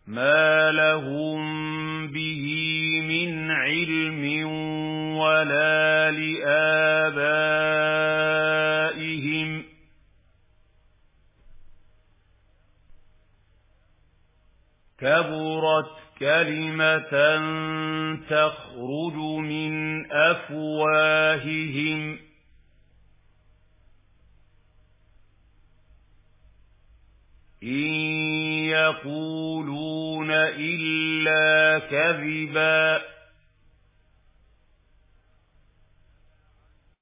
مَا لَهُم بِهِ مِنْ عِلْمٍ وَلَا لِآبَائِهِمْ ۚ كَبُرَتْ كَلِمَةً تَخْرُجُ مِنْ أَفْوَاهِهِمْ إِن يَقُولُونَ إِلَّا كَذِبًا